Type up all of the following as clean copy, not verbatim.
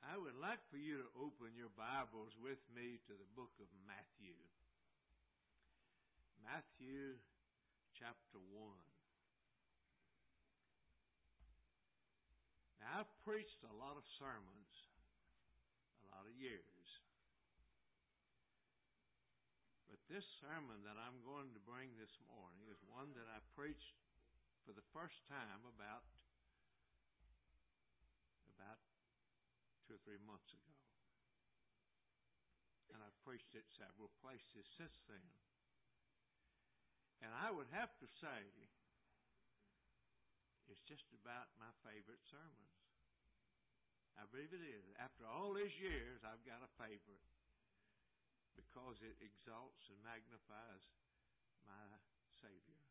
I would like for you to open your Bibles with me to the book of Matthew. Matthew chapter 1. Now, I've preached a lot of sermons, a lot of years. But this sermon that I'm going to bring this morning is one that I preached for the first time about 2 or 3 months ago. And I've preached it several places since then. And I would have to say, it's just about my favorite sermons. I believe it is. After all these years, I've got a favorite because it exalts and magnifies my Savior.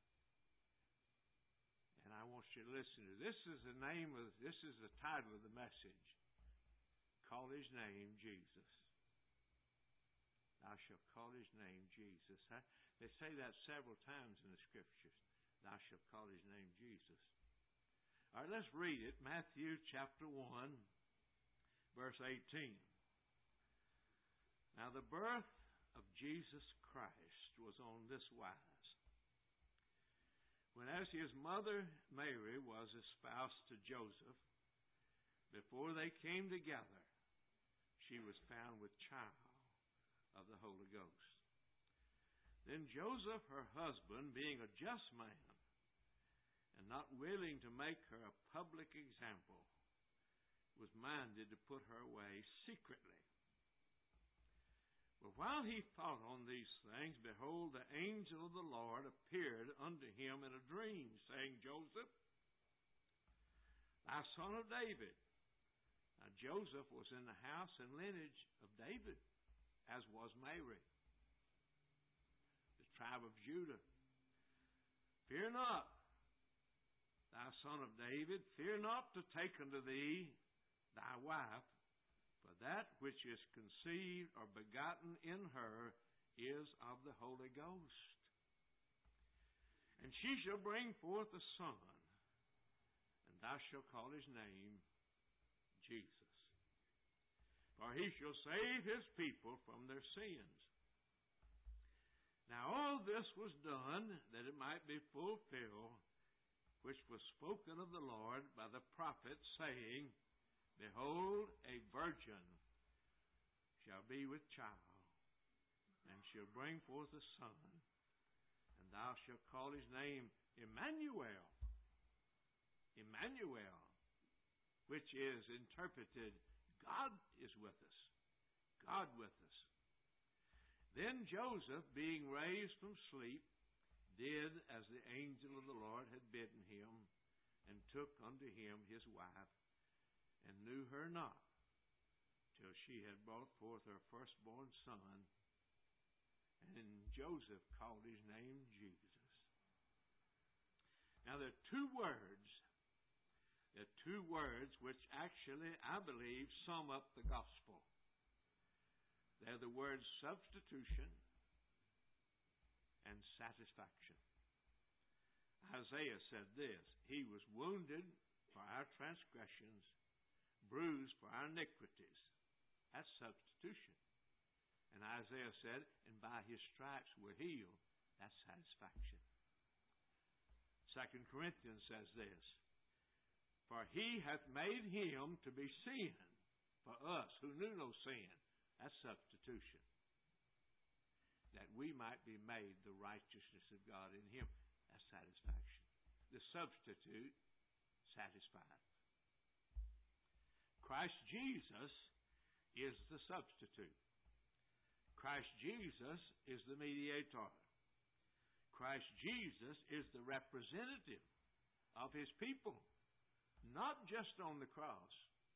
And I want you to listen to this. This is the title of the message. Call His name Jesus. Thou shalt call His name Jesus. They say that several times in the Scriptures. Thou shalt call His name Jesus. All right, let's read it. Matthew chapter 1, verse 18. Now the birth of Jesus Christ was on this wise. When as his mother Mary was espoused to Joseph, before they came together, she was found with child of the Holy Ghost. Then Joseph, her husband, being a just man, and not willing to make her a public example, was minded to put her away secretly. But while he thought on these things, behold, the angel of the Lord appeared unto him in a dream, saying, Joseph, thou son of David. Now Joseph was in the house and lineage of David, as was Mary, the tribe of Judah. Fear not, thou son of David, fear not to take unto thee thy wife, for that which is conceived or begotten in her is of the Holy Ghost. And she shall bring forth a son, and thou shalt call his name Jesus. For he shall save his people from their sins. Now all this was done that it might be fulfilled, which was spoken of the Lord by the prophet, saying, Behold, a virgin shall be with child, and shall bring forth a son, and thou shalt call his name Emmanuel. Emmanuel, which is interpreted, God is with us. God with us. Then Joseph, being raised from sleep, did as the angel of the Lord had bidden him, and took unto him his wife, and knew her not, till she had brought forth her firstborn son, and Joseph called his name Jesus. Now there are two words. There are two words which actually, I believe, sum up the gospel. They're the words substitution and satisfaction. Isaiah said this, He was wounded for our transgressions, bruised for our iniquities. That's substitution. And Isaiah said, and by His stripes we're healed. That's satisfaction. 2 Corinthians says this, For He hath made Him to be sin for us who knew no sin. That's substitution. That we might be made the righteousness of God in Him. That's satisfaction. The substitute satisfied. Christ Jesus is the substitute. Christ Jesus is the mediator. Christ Jesus is the representative of His people. Not just on the cross,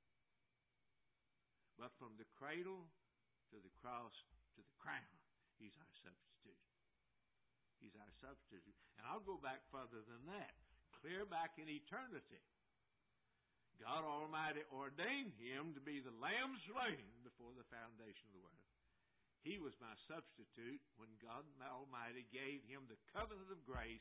but from the cradle to the cross to the crown. He's our substitute. He's our substitute. And I'll go back further than that. Clear back in eternity. God Almighty ordained Him to be the Lamb slain before the foundation of the world. He was my substitute when God Almighty gave Him the covenant of grace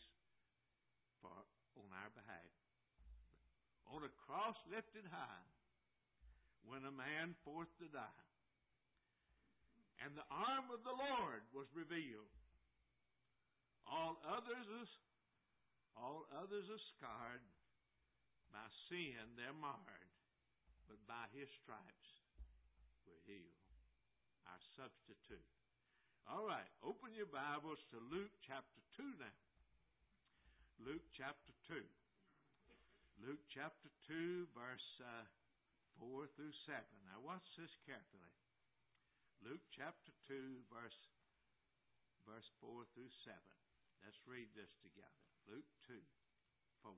on our behalf. On a cross lifted high, went a man forth to die. And the arm of the Lord was revealed. All others are scarred. By sin they're marred. But by His stripes we're healed. Our substitute. All right, open your Bibles to Luke chapter 2 now. Luke chapter 2. Luke chapter 2, verse 4 through 7. Now watch this carefully. Luke chapter 2, verse 4 through 7. Let's read this together. Luke 2, 4.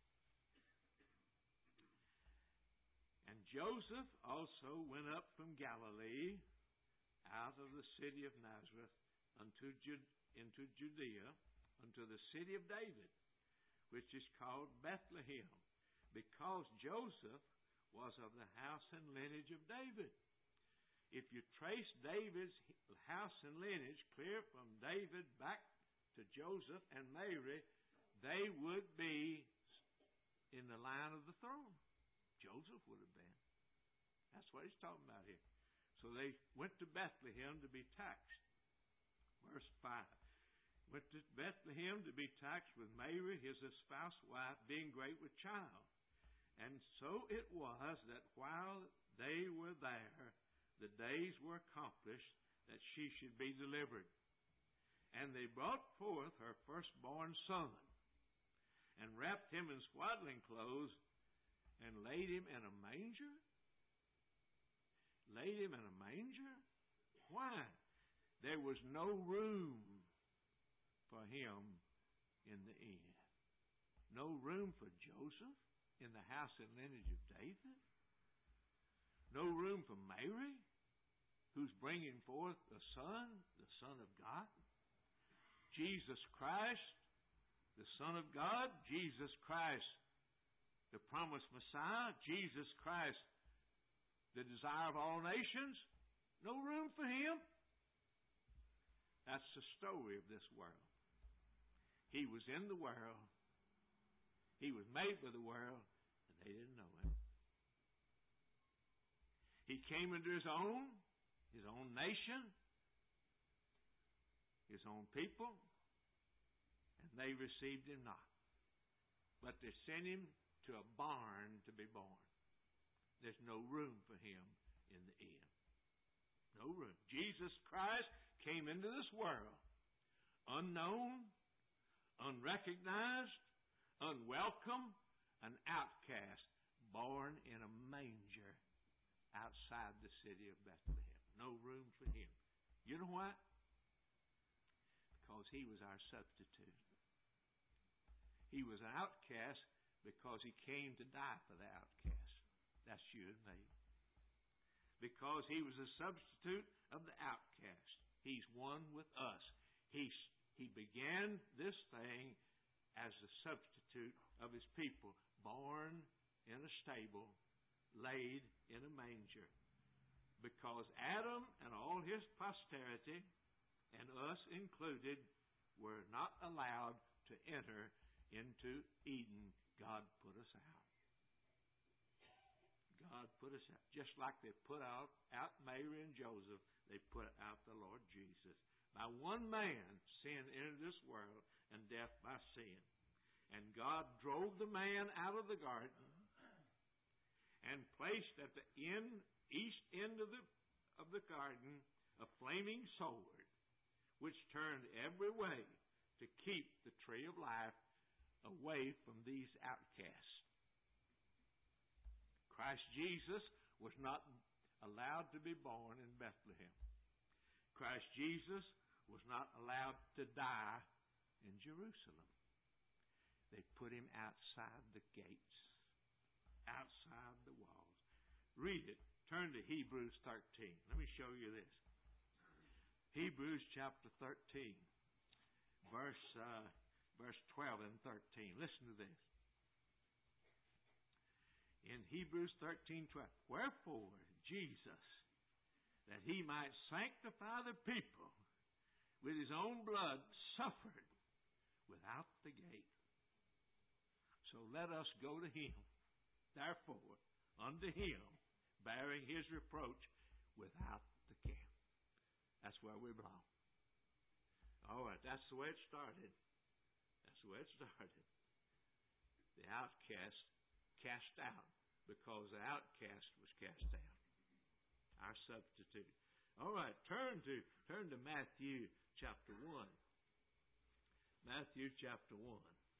And Joseph also went up from Galilee, out of the city of Nazareth, into Judea, unto the city of David, which is called Bethlehem, because Joseph was of the house and lineage of David. If you trace David's house and lineage clear from David back to Joseph and Mary, they would be in the line of the throne. Joseph would have been. That's what he's talking about here. So they went to Bethlehem to be taxed. Verse 5. Went to Bethlehem to be taxed with Mary, his espoused wife, being great with child. And so it was that while they were there, the days were accomplished that she should be delivered. And they brought forth her firstborn son, and wrapped him in swaddling clothes, and laid him in a manger? Laid him in a manger? Why? There was no room for him in the inn. No room for Joseph in the house and lineage of David. No room for Mary, who's bringing forth the Son of God. Jesus Christ, the Son of God. Jesus Christ, the promised Messiah. Jesus Christ, the desire of all nations. No room for Him. That's the story of this world. He was in the world. He was made for the world, and they didn't know Him. He came into His own nation, His own people, and they received Him not. But they sent Him to a barn to be born. There's no room for Him in the inn. No room. Jesus Christ came into this world unknown, unrecognized, unwelcome, an outcast, born in a manger outside the city of Bethlehem. No room for Him. You know why? Because He was our substitute. He was an outcast because He came to die for the outcast. That's you and me. Because He was a substitute of the outcast. He's one with us. He began this thing as the substitute of His people, born in a stable, laid in a manger. Because Adam and all his posterity, and us included, were not allowed to enter into Eden. God put us out. God put us out. Just like they put out Mary and Joseph, they put out the Lord Jesus. By one man, sin entered this world, and death by sin. And God drove the man out of the garden and placed at the east end of the garden a flaming sword, which turned every way to keep the tree of life away from these outcasts. Christ Jesus was not allowed to be born in Bethlehem. Christ Jesus was not allowed to die in Jerusalem. They put Him outside the gates, outside the walls. Read it. Turn to Hebrews 13. Let me show you this. Hebrews chapter 13, verse 12 and 13. Listen to this. In Hebrews 13:12, wherefore Jesus, that He might sanctify the people with His own blood, suffered without the gate. So let us go to Him. Therefore, unto Him bearing His reproach without the camp. That's where we belong. All right, that's the way it started. That's the way it started. The outcast cast out because the outcast was cast out. Our substitute. All right, turn to Matthew chapter 1. Matthew chapter 1.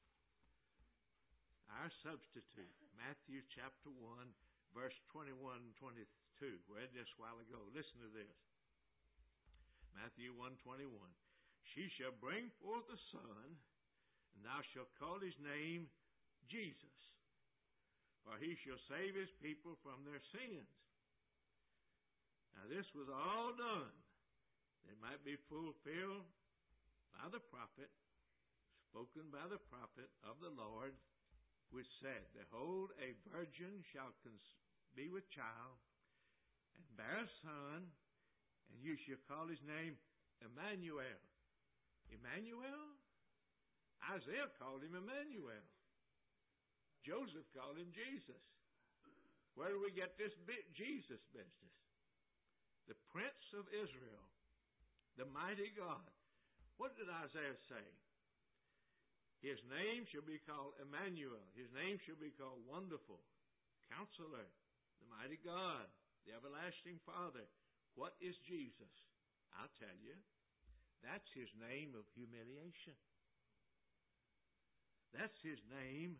Our substitute. Matthew chapter 1, verse 21 and 22. We read this a while ago. Listen to this. Matthew 1:21. She shall bring forth a son, and thou shalt call his name Jesus, for he shall save his people from their sins. Now this was all done that it might be fulfilled by the prophet, spoken by the prophet of the Lord, which said, Behold, a virgin shall be with child, and bear a son, and you shall call his name Emmanuel. Emmanuel? Isaiah called him Emmanuel. Joseph called him Jesus. Where do we get this Jesus business? The Prince of Israel, the mighty God. What did Isaiah say? His name shall be called Emmanuel. His name shall be called Wonderful, Counselor, the mighty God, the everlasting Father. What is Jesus? I'll tell you. That's His name of humiliation. That's His name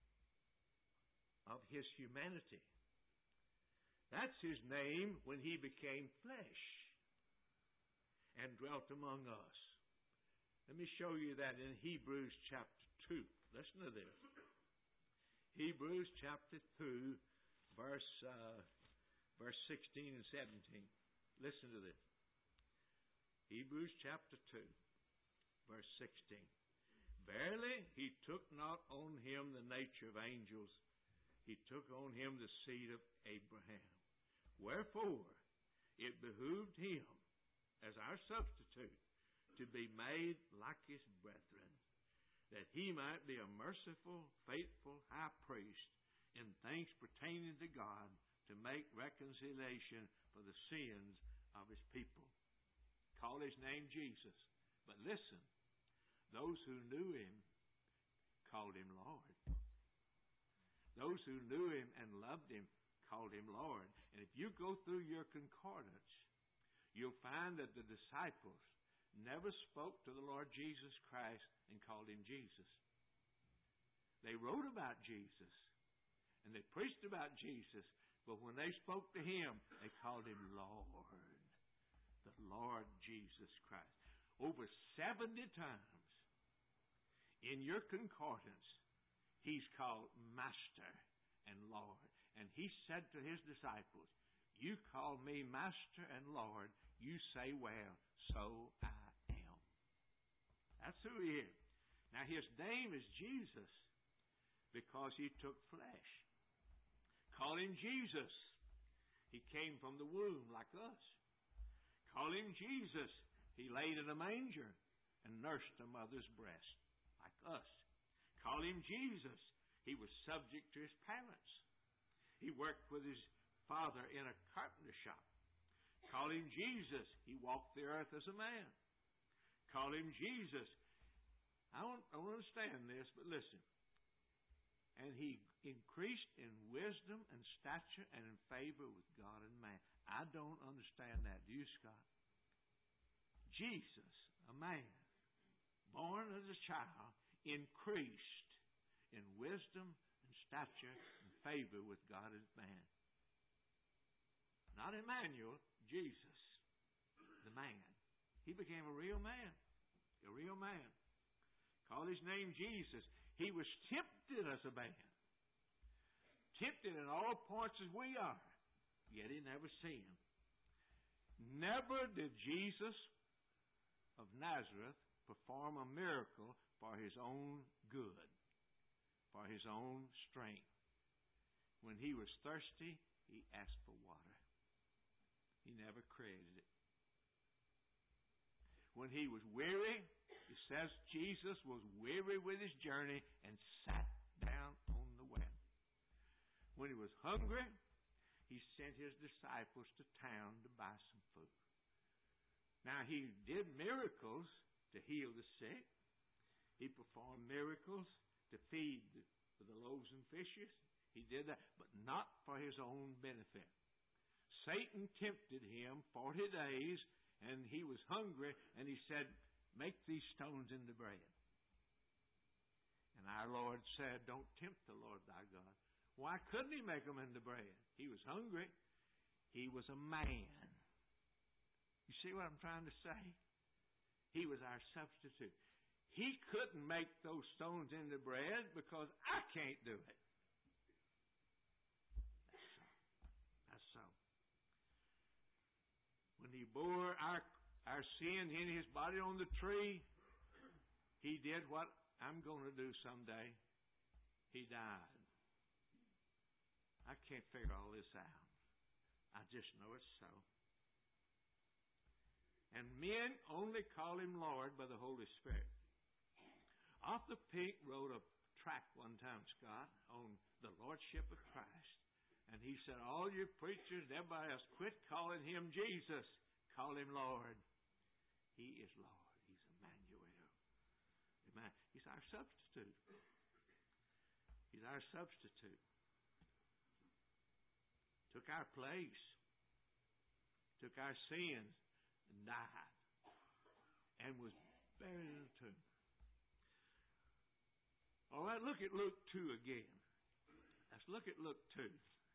of His humanity. That's His name when He became flesh and dwelt among us. Let me show you that in Hebrews chapter 2. Listen to this. Hebrews chapter 2, verse 16 and 17. Listen to this. Hebrews chapter 2, verse 16. Verily, He took not on Him the nature of angels. He took on Him the seed of Abraham. Wherefore, it behooved Him, as our substitute, to be made like His brethren, that He might be a merciful, faithful high priest in things pertaining to God, to make reconciliation for the sins of His people. Call His name Jesus. But listen, those who knew Him called Him Lord. Those who knew Him and loved Him called Him Lord. And if you go through your concordance, you'll find that the disciples never spoke to the Lord Jesus Christ and called Him Jesus. They wrote about Jesus and they preached about Jesus, but when they spoke to Him, they called Him Lord. The Lord Jesus Christ. Over 70 times in your concordance, He's called Master and Lord. And He said to His disciples, You call me Master and Lord, you say, well, so I am. That's who He is. Now His name is Jesus because He took flesh. Call Him Jesus. He came from the womb like us. Call Him Jesus. He laid in a manger and nursed a mother's breast like us. Call Him Jesus. He was subject to His parents. He worked with His father in a carpenter shop. Call Him Jesus. He walked the earth as a man. Call Him Jesus. I don't understand this, but listen. And He increased in wisdom and stature and in favor with God and man. I don't understand that. Do you, Scott? Jesus, a man, born as a child, increased in wisdom and stature and favor with God and man. Not Emmanuel, Jesus, the man. He became a real man. A real man. Call His name Jesus. He was tempted as a man. Tempted in all points as we are. Yet He never sinned. Never did Jesus of Nazareth perform a miracle for His own good, for His own strength. When He was thirsty, He asked for water. He never created it. When He was weary, it says Jesus was weary with His journey and sat down on the well. When He was hungry, he sent his disciples to town to buy some food. Now, he did miracles to heal the sick. He performed miracles to feed the loaves and fishes. He did that, but not for his own benefit. Satan tempted him 40 days, and he was hungry, and he said, make these stones into bread. And our Lord said, don't tempt the Lord thy God. Why couldn't he make them into bread? He was hungry. He was a man. You see what I'm trying to say? He was our substitute. He couldn't make those stones into bread because I can't do it. That's so. When he bore our sins in his body on the tree, he did what I'm going to do someday. He died. I can't figure all this out. I just know it's so. And men only call him Lord by the Holy Spirit. Arthur Pink wrote a tract one time, Scott, on the Lordship of Christ. And he said, all you preachers and everybody else, quit calling him Jesus. Call him Lord. He is Lord. He's Emmanuel. Amen. He's our substitute. He's our substitute. Took our place. Took our sins and died. And was buried in a tomb. All right, look at Luke 2 again. Let's look at Luke 2.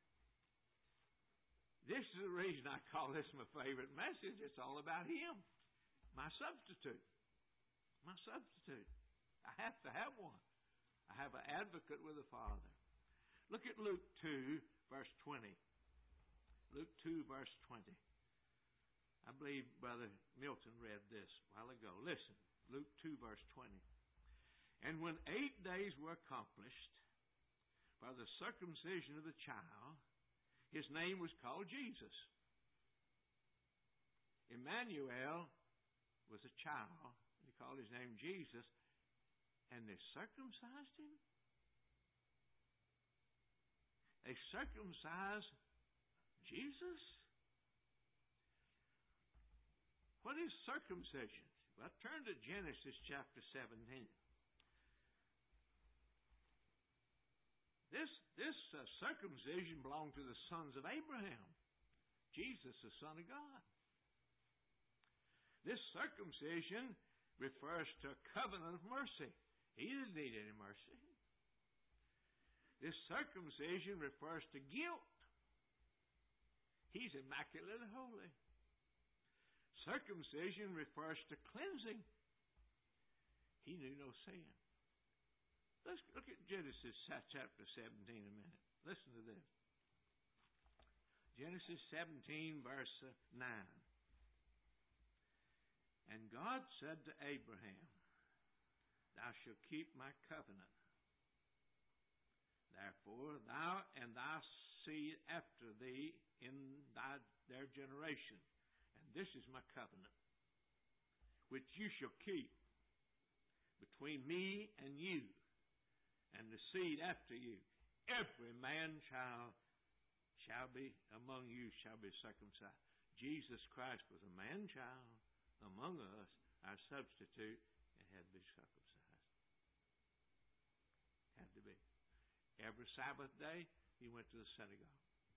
This is the reason I call this my favorite message. It's all about him. My substitute. My substitute. I have to have one. I have an advocate with the Father. Look at Luke 2, verse 20. Luke 2, verse 20. I believe Brother Milton read this a while ago. Listen, Luke 2, verse 20. And when 8 days were accomplished by the circumcision of the child, his name was called Jesus. Emmanuel was a child. They called his name Jesus. And they circumcised him. They circumcised Jesus? What is circumcision? Well, turn to Genesis chapter 17. This circumcision belonged to the sons of Abraham. Jesus, the Son of God. This circumcision refers to a covenant of mercy. He didn't need any mercy. This circumcision refers to guilt. He's immaculate and holy. Circumcision refers to cleansing. He knew no sin. Let's look at Genesis chapter 17 a minute. Listen to this. Genesis 17, verse 9. And God said to Abraham, thou shalt keep my covenant. Therefore, thou and thy seed after thee in their generation. And this is my covenant, which you shall keep between me and you, and the seed after you. Every man child shall be among you shall be circumcised. Jesus Christ was a man child among us, our substitute, and had to be circumcised. Had to be. Every Sabbath day, he went to the synagogue.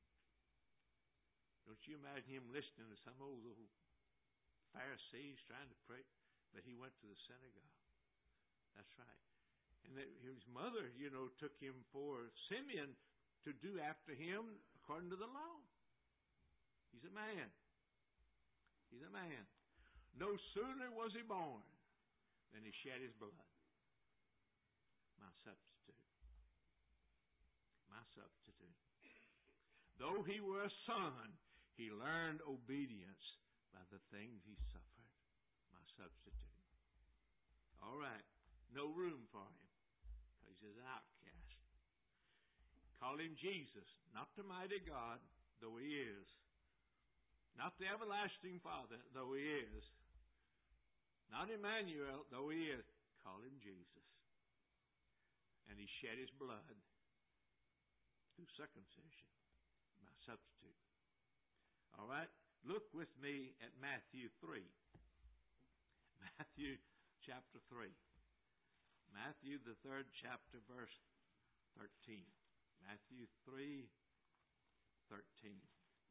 Don't you imagine him listening to some old little Pharisees trying to pray? But he went to the synagogue. That's right. And his mother, took him for Simeon to do after him according to the law. He's a man. He's a man. No sooner was he born than he shed his blood. My substitute. My substitute. Though he were a son, he learned obedience by the things he suffered. My substitute. All right. No room for him because he's an outcast. Call him Jesus, not the mighty God, though he is. Not the everlasting Father, though he is. Not Emmanuel, though he is. Call him Jesus. And he shed his blood through circumcision. my substitute. All right? Look with me at Matthew 3. Matthew chapter 3. Matthew, the 3rd chapter, verse 13. Matthew 3, 13.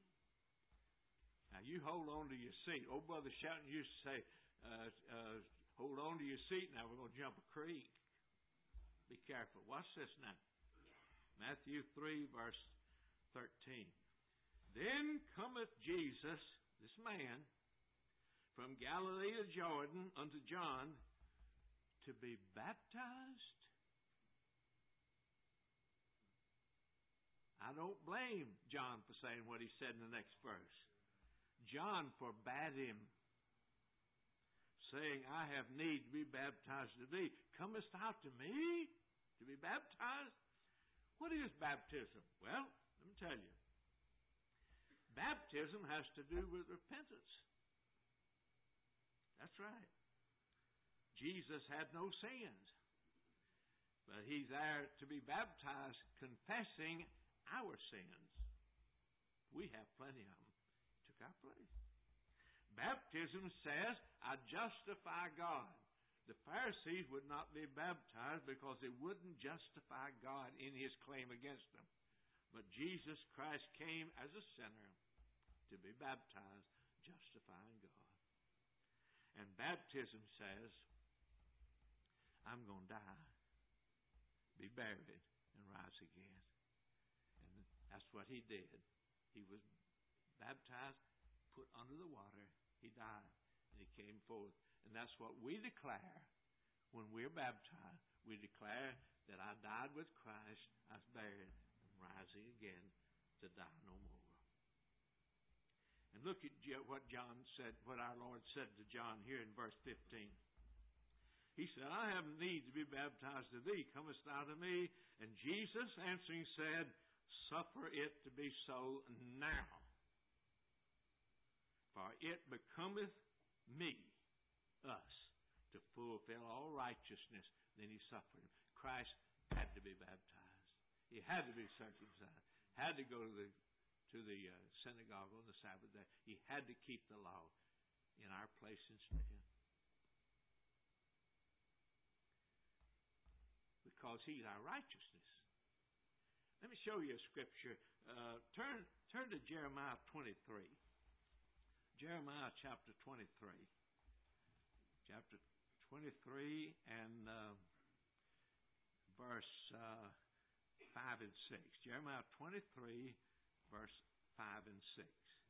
Now, you hold on to your seat. Old Brother Shelton used to say, hold on to your seat. Now, we're going to jump a creek. Be careful. Watch this now. Matthew 3, verse 13. Then cometh Jesus, this man, from Galilee of Jordan unto John to be baptized. I don't blame John for saying what he said in the next verse. John forbade him, saying, I have need to be baptized of thee. Comest thou to me to be baptized? What is baptism? Well, let me tell you. Baptism has to do with repentance. That's right. Jesus had no sins. But He's there to be baptized confessing our sins. We have plenty of them. He took our place. Baptism says, I justify God. The Pharisees would not be baptized because it wouldn't justify God in His claim against them. But Jesus Christ came as a sinner to be baptized, justifying God. And baptism says, I'm going to die, be buried, and rise again. And that's what He did. He was baptized, put under the water. He died, and He came forth. And that's what we declare when we're baptized. We declare that I died with Christ, I was buried, and rising again to die no more. And look at what John said, what our Lord said to John here in verse 15. He said, I have need to be baptized of thee. Comest thou to me? And Jesus answering said, suffer it to be so now. For it becometh me, us, to fulfill all righteousness. Then He suffered. Christ had to be baptized. He had to be circumcised. Had to go to the synagogue on the Sabbath day. He had to keep the law in our place instead. Because He's our righteousness. Let me show you a scripture. Turn to Jeremiah 23. Jeremiah chapter 23. Chapter 23 and verse 5 and 6. Jeremiah 23, verse 5 and 6.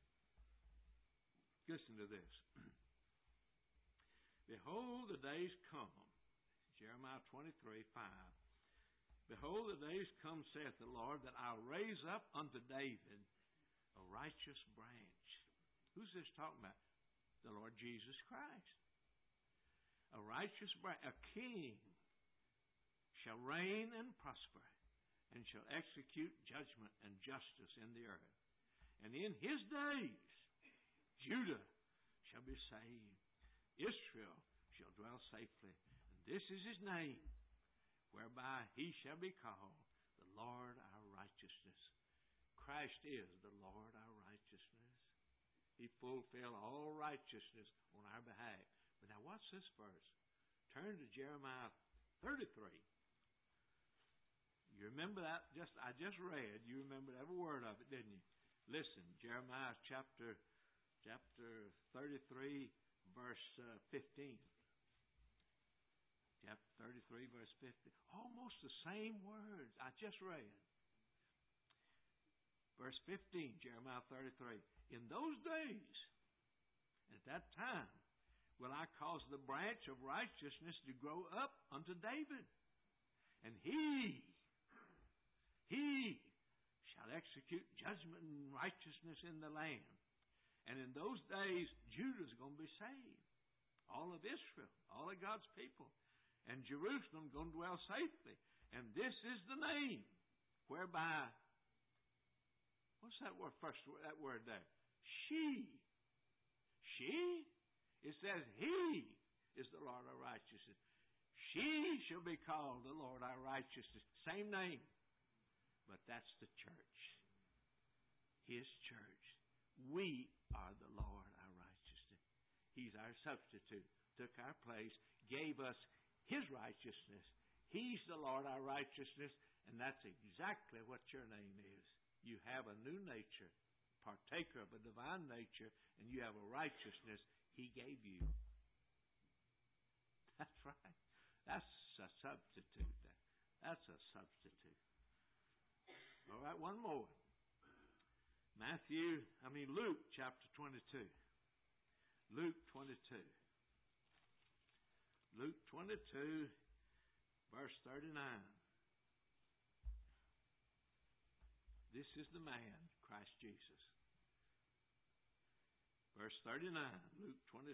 Listen to this. Behold, the days come. Jeremiah 23, 5. Behold, the days come, saith the Lord, that I'll raise up unto David a righteous branch. Who's this talking about? The Lord Jesus Christ. A righteous branch, a king, shall reign and prosper, and shall execute judgment and justice in the earth. And in His days, Judah shall be saved. Israel shall dwell safely. And this is His name, whereby He shall be called the Lord our righteousness. Christ is the Lord our righteousness. He fulfilled all righteousness on our behalf. But now watch this verse. Turn to Jeremiah 33. You remember that? I just read. You remembered every word of it, didn't you? Listen, Jeremiah chapter 33, verse 15. Chapter 33, verse 15. Almost the same words I just read. Verse 15, Jeremiah 33. In those days, at that time, will I cause the branch of righteousness to grow up unto David. And he shall execute judgment and righteousness in the land. And in those days, Judah's going to be saved. All of Israel, all of God's people. And Jerusalem going to dwell safely. And this is the name whereby, what's that word, that word there? She. It says He is the Lord our righteousness. She shall be called the Lord our righteousness. Same name. But that's the church. His church. We are the Lord, our righteousness. He's our substitute. Took our place, gave us His righteousness. He's the Lord, our righteousness, and that's exactly what your name is. You have a new nature, partaker of a divine nature, and you have a righteousness He gave you. That's right. That's a substitute. That's a substitute. All right, one more. Luke chapter 22. Luke 22. Luke 22, verse 39. This is the man, Christ Jesus. Verse 39, Luke 22.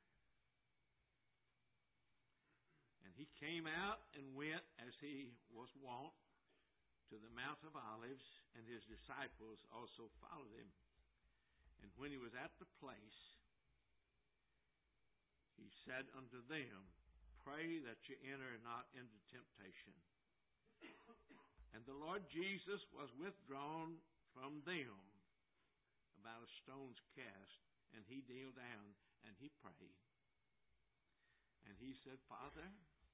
And he came out and went, as he was wont, to the Mount of Olives, and his disciples also followed him. And when he was at the place, he said unto them, Pray that you enter not into temptation. And the Lord Jesus was withdrawn from them about a stone's cast, and he kneeled down and he prayed. And he said, Father,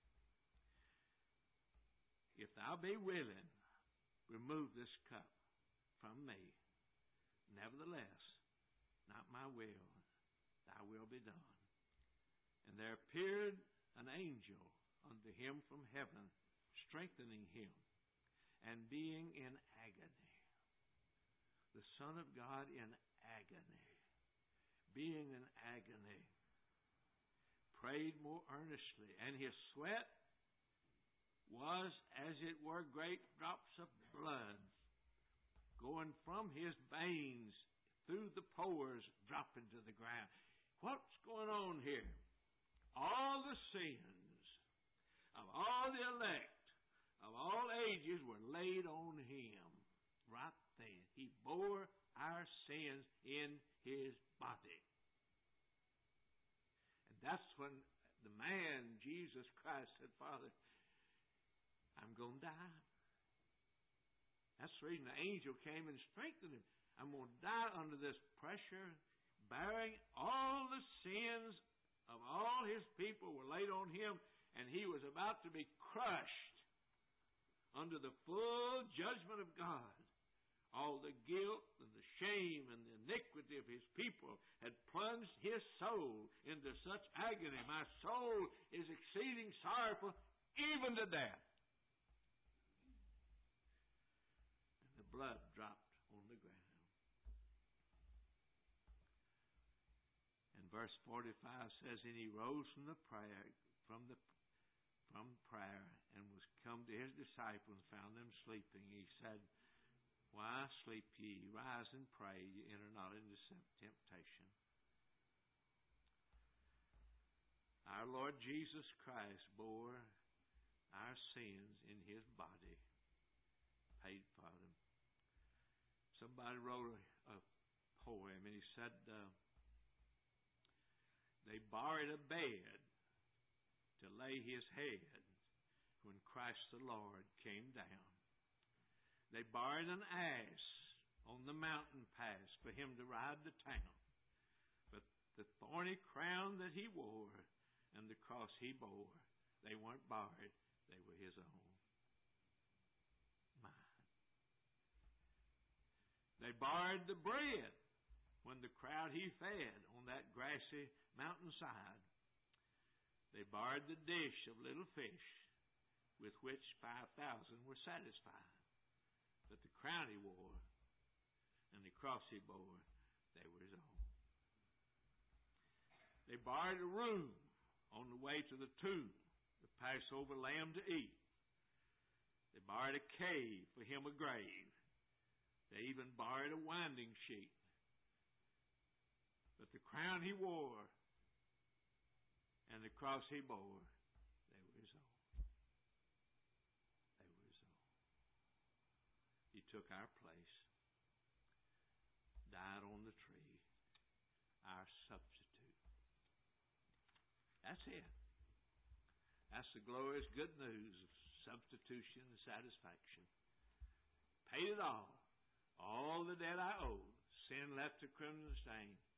if thou be willing, remove this cup from me. Nevertheless, not my will, thy will be done. And there appeared an angel unto him from heaven, strengthening him, and being in agony. The Son of God in agony, being in agony, prayed more earnestly, and his sweat was as it were great drops of blood going from his veins through the pores dropping to the ground. What's going on here? All the sins of all the elect of all ages were laid on him right then. He bore our sins in his body. And that's when the man, Jesus Christ, said, Father, I'm going to die. That's the reason the angel came and strengthened him. I'm going to die under this pressure, bearing all the sins of all his people were laid on him, and he was about to be crushed under the full judgment of God. All the guilt and the shame and the iniquity of his people had plunged his soul into such agony. My soul is exceeding sorrowful, even to death. And the blood dropped on the ground. And verse 45 says, And he rose from prayer, and was come to his disciples, and found them sleeping. He said, Why sleep ye? Rise and pray, ye enter not into temptation. Our Lord Jesus Christ bore our sins in his body, paid for them. Somebody wrote a poem, and he said, they borrowed a bed to lay his head when Christ the Lord came down. They borrowed an ass on the mountain pass for him to ride to town. But the thorny crown that he wore and the cross he bore, they weren't borrowed, they were his own. Mine. They borrowed the bread when the crowd he fed on that grassy mountainside. They borrowed the dish of little fish with which 5,000 were satisfied. But the crown he wore and the cross he bore, they were his own. They borrowed a room on the way to the tomb, the Passover lamb to eat. They borrowed a cave, for him a grave. They even borrowed a winding sheet. But the crown he wore and the cross he bore, they were his own. They were his own. He took our place, died on the tree, our substitute. That's it. That's the glorious good news of substitution and satisfaction. Paid it all. all the debt I owed. Sin left a crimson stain.